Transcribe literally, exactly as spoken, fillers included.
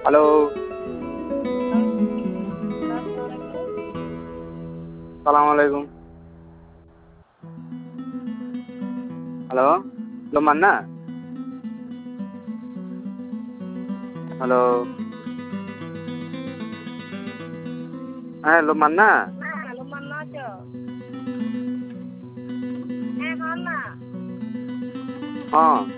Hello. সালাম আলাইকুম। Hello, hello Manna? Hello. হ্যাঁ, হ্যালো মান্না? হ্যালো মান্না আছো? হ্যাঁ মান্না। হ্যাঁ।